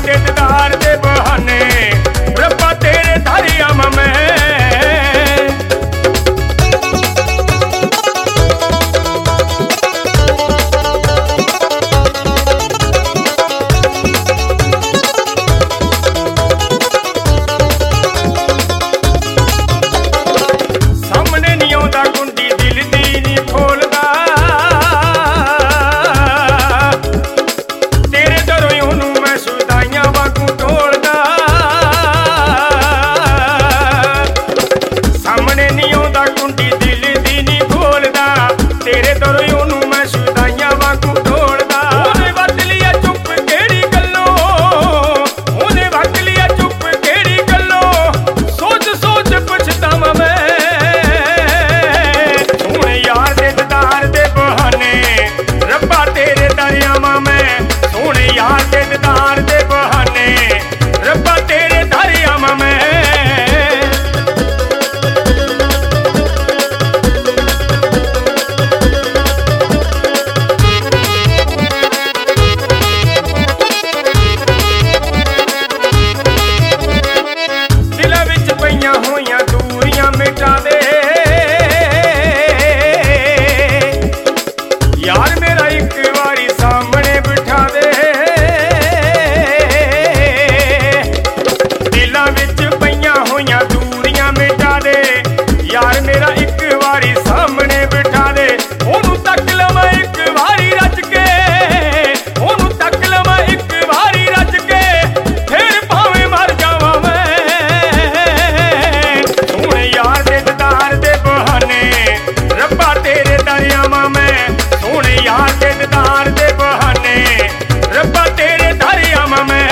दे दीदार दे बहाने रब्बा तेरे दर आवां मैं। सामने नहीं आउंदा कुंडी दिल दी नहीं खोलदा, तेरे दरों ओनू मैं सुदाइयां वांगू टोलदा। सामने नहीं आउंदा कुंडी दिल दी नहीं खोलदा, तेरे दरों ओनू मैं सुदाइयां वांगू टोलदा। ओने वट लिया चुप केड़ी गल्लों, ओने वट लिया चुप केड़ी गल्लों, सोच सोच पछतावां मैं। सोहणे यार दे दीदार दे बहाने रब्बा तेरे दर आवां मैं। सोहणे यार दे दीदार दे बहाने रब्बा तेरे दर आवां मैं। दिलां विच पईयां होईयां दूरियां मिटा दे, यार मेरा एक वारी सामने बिठा दे। दिलां विच पईयां होईयां दूरियां मिटा दे, यार मेरा एक वारी सामने बिठा दे। ओनू तक लवां एक वारी रज के, ओनू तक लवां एक वारी रज के, फिर भावें मर जावां मैं। सोहणे यार दे दीदार दे बहाने रब्बा तेरे दर आवां मैं। सोहणे यार दे दीदार दे बहाने रब्बा तेरे दर आवां मैं।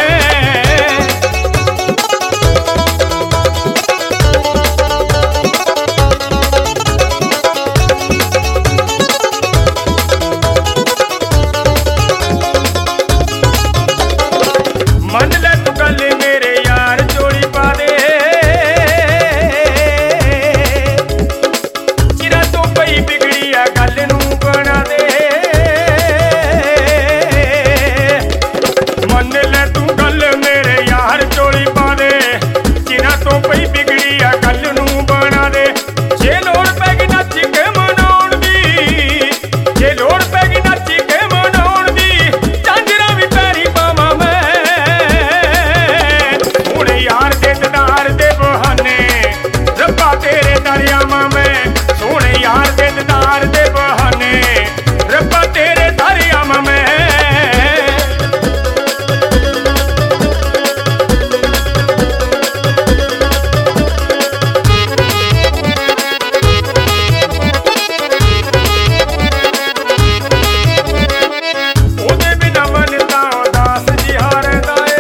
मन ले तू गल मेरे यार जोड़ी पा दे, चिरा तो पई बिगड़ी आ गल नू बना दे। मन ले तू गल मेरे यार जोड़ी पा दे, चिरा तो पई बिगड़ी आ गल नू बना दे। जे लोड़ पैगी नच के मनाउण दी, जे लोड़ पैगी नच के मनाउण दी, झांजरां भी पैरी पावां मैं। सोहणे यार दे दीदार दे बहाने रब्बा तेरे दर आवां मैं। सोहणे यार दे दीदार दे बहाने रब्बा तेरे दर आवां मैं। ਉਹਦੇ ਬਿਨਾ ਮਨ ਤਾਂ ਉਦਾਸ ਜਿਹਾ ਰਹਿੰਦਾ ਏ,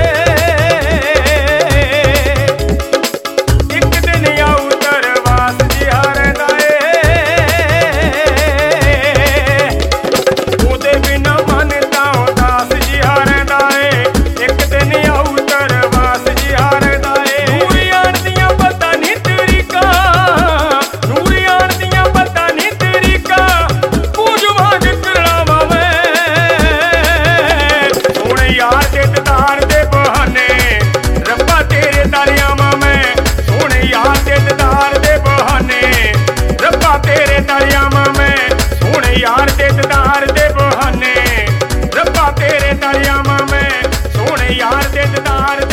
ਇੱਕ ਦਿਨ ਆਊ ਤਰਵਾਸ ਜਿਹਾ ਰਹਿੰਦਾ ਏ। ਉਹਦੇ ਬਿਨਾ ਮਨ ਤਾਂ ਉਦਾਸ ਜਿਹਾ ਰਹਿੰਦਾ ਏ, ਇੱਕ ਦਿਨ ਆਊ ਤਰਵਾਸ ਜਿਹਾ ਰਹਿੰਦਾ ਏ। ਨੂਰ ਆਣ ਦੀਆਂ ਪਤਾ ਨਹੀਂ ਤਰੀਕਾਂ, ਨੂਰ ਆਣ ਦੀਆਂ ਪਤਾ ਨਹੀਂ ਤਰੀਕਾਂ, ਪੂਜ ਵਾਂਗ ਕਰਲਾਵਾਂ ਮੈਂ। सोहणे यार दे दीदार दे बहाने रब्बा तेरे दर आवां मैं। सोहणे यार दे दीदार दे बहाने रब्बा तेरे दर आवां मैं। सोहणे यार दे दीदार दे बहाने रब्बा तेरे दर आवां मैं। सोहणे यार दे दीदार